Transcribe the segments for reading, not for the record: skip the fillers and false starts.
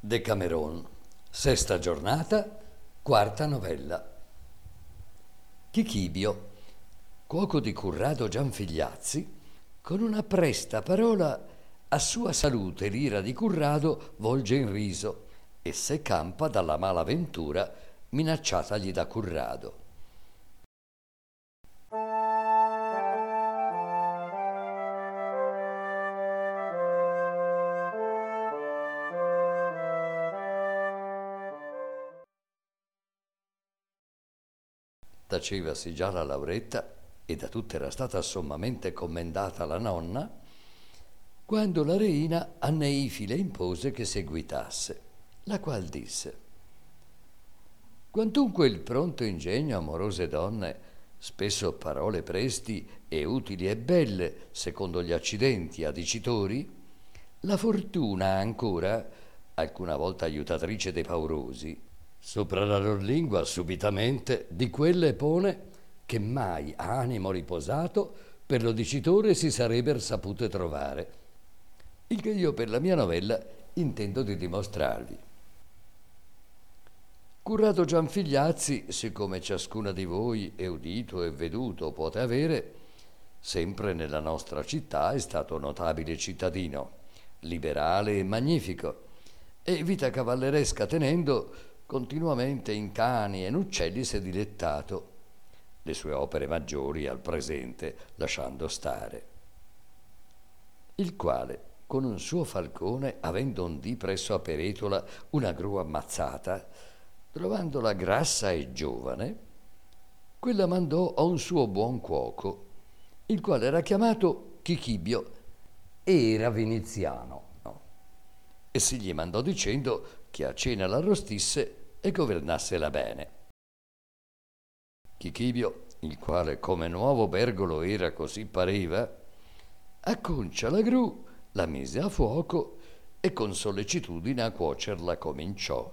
Decameron, sesta giornata, quarta novella. Chichibio, cuoco di Currado Gianfigliazzi, con una presta parola a sua salute l'ira di Currado volge in riso e se campa dalla mala ventura minacciatagli da Currado. Tacevasi già la Lauretta, e da tutte era stata sommamente commendata la nonna, quando la reina a Neifile impose che seguitasse, la qual disse: quantunque il pronto ingegno amorose donne, spesso parole presti e utili e belle, secondo gli accidenti adicitori, la fortuna ancora, alcuna volta aiutatrice dei paurosi, sopra la lor lingua subitamente di quelle pone che mai a animo riposato per lo dicitore si sarebber sapute trovare, il che io per la mia novella intendo di dimostrarvi. Currado Gianfigliazzi, siccome ciascuna di voi è udito e veduto pote avere, sempre nella nostra città è stato notabile cittadino, liberale e magnifico, e vita cavalleresca tenendo, continuamente in cani e in uccelli s'è dilettato, le sue opere maggiori al presente lasciando stare. Il quale, con un suo falcone, avendo un dì presso a Peretola una gru ammazzata, trovandola grassa e giovane, quella mandò a un suo buon cuoco, il quale era chiamato Chichibio e era veneziano, no? E si gli mandò dicendo che a cena l'arrostisse e governassela bene. Chichibio, il quale come nuovo bergolo era così pareva, acconcia la gru, la mise a fuoco e con sollecitudine a cuocerla cominciò,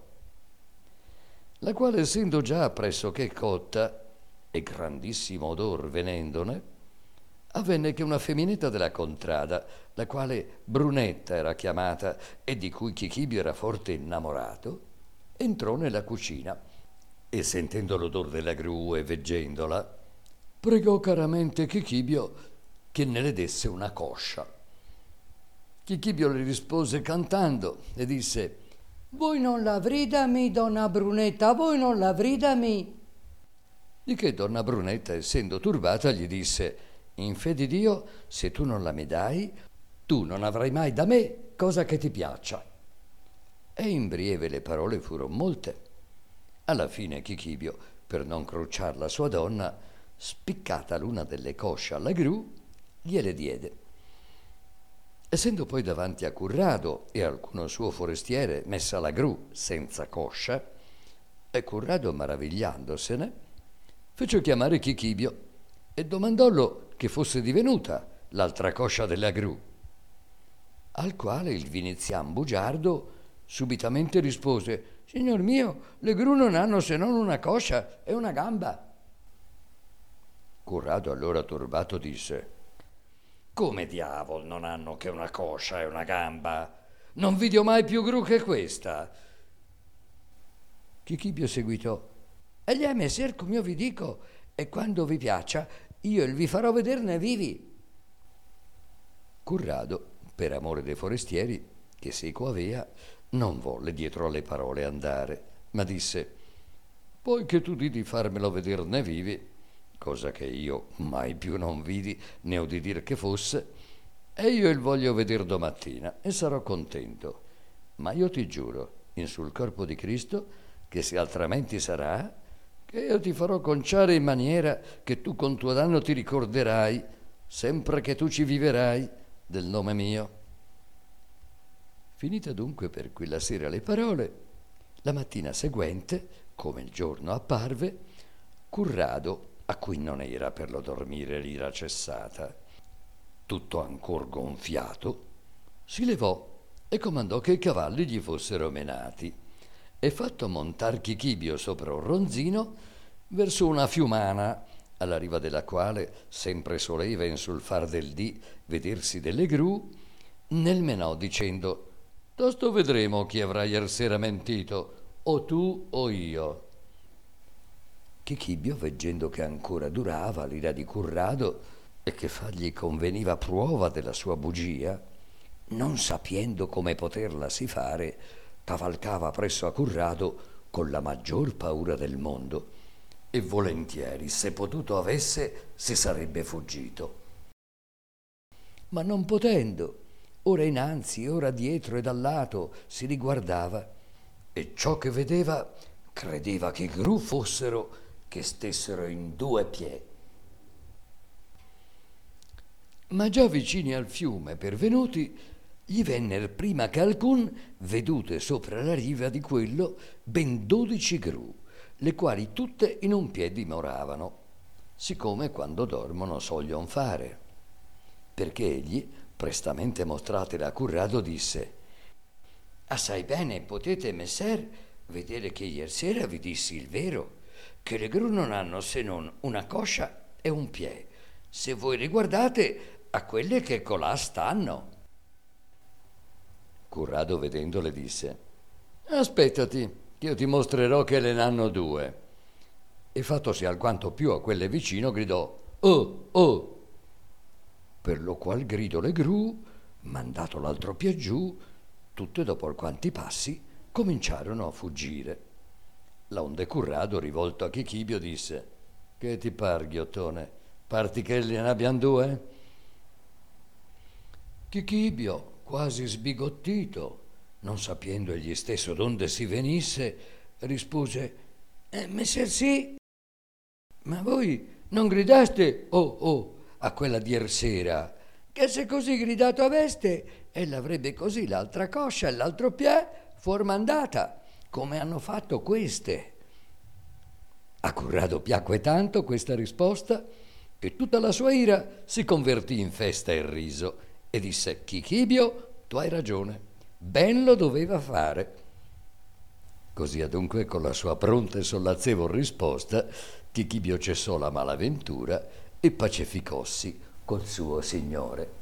la quale essendo già pressoché cotta e grandissimo odor venendone, avvenne che una feminetta della contrada, la quale Brunetta era chiamata e di cui Chichibio era forte innamorato, entrò nella cucina e sentendo l'odor della gru e veggendola, pregò caramente Chichibio che ne le desse una coscia. Chichibio le rispose cantando e disse: voi non l'avridami, donna Brunetta, voi non l'avridami. Di che donna Brunetta, essendo turbata, gli disse: in fe di Dio, se tu non la mi dai, tu non avrai mai da me cosa che ti piaccia. E in breve le parole furono molte. Alla fine Chichibio, per non crucciar la sua donna, spiccata l'una delle cosce alla gru, gliele diede. Essendo poi davanti a Currado e alcuno suo forestiere messa la gru senza coscia, e Currado maravigliandosene, fece chiamare Chichibio e domandollo che fosse divenuta l'altra coscia della gru, al quale il venezian bugiardo subitamente rispose: signor mio, le gru non hanno se non una coscia e una gamba. Currado allora turbato disse: come diavol non hanno che una coscia e una gamba? Non vidio mai più gru che questa. Chichibio seguitò: egli è messer come io vi dico, e quando vi piaccia io vi farò vederne vivi. Currado, per amore dei forestieri, che seco avea, non volle dietro alle parole andare, ma disse: poiché tu di farmelo vederne vivi, cosa che io mai più non vidi né udi dir che fosse, e io il voglio veder domattina e sarò contento, ma io ti giuro in sul corpo di Cristo che se altrimenti sarà, che io ti farò conciare in maniera che tu con tuo danno ti ricorderai sempre che tu ci viverai del nome mio. Finita dunque per quella sera le parole, la mattina seguente, come il giorno apparve, Currado, a cui non era per lo dormire l'ira cessata, tutto ancor gonfiato, si levò e comandò che i cavalli gli fossero menati e fatto montar Chichibio sopra un ronzino verso una fiumana, alla riva della quale sempre soleva in sul far del dì vedersi delle gru, nel menò dicendo: Tosto vedremo chi avrà iersera mentito, o tu o io. Chichibio, veggendo che ancora durava l'ira di Currado e che fargli conveniva prova della sua bugia, non sapiendo come poterla si fare, cavalcava presso a Currado con la maggior paura del mondo, e volentieri, se potuto avesse, si sarebbe fuggito. Ma non potendo, ora innanzi, ora dietro e dal lato, si riguardava, e ciò che vedeva credeva che gru fossero che stessero in due piedi. Ma già vicini al fiume pervenuti, gli vennero prima che alcun vedute sopra la riva di quello ben 12 gru, le quali tutte in un piede dimoravano, siccome quando dormono soglion fare. Perché egli, prestamente mostratele a Currado, disse: assai bene potete, messer, vedere che iersera vi dissi il vero, che le gru non hanno se non una coscia e un piede, se voi riguardate a quelle che colà stanno. Currado, vedendole, disse: aspettati, che io ti mostrerò che le n'hanno due. E fattosi alquanto più a quelle vicino, gridò: oh, oh! Per lo qual grido le gru, mandato l'altro piè giù, tutte dopo alquanti passi cominciarono a fuggire. Laonde Currado, rivolto a Chichibio, disse: che ti par, ghiottone? Parti che ne abbiano due? Chichibio, quasi sbigottito, non sapendo egli stesso d'onde si venisse, rispose: messer sì, ma voi non gridaste oh oh a quella d'iersera, che se così gridato aveste, ella avrebbe così l'altra coscia e l'altro piè formandata, come hanno fatto queste. A Currado piacque tanto questa risposta che tutta la sua ira si convertì in festa e riso, e disse: Chichibio, tu hai ragione, ben lo doveva fare. Così adunque, con la sua pronta e sollazzevol risposta, Chichibio cessò la malaventura e pacificossi col suo signore.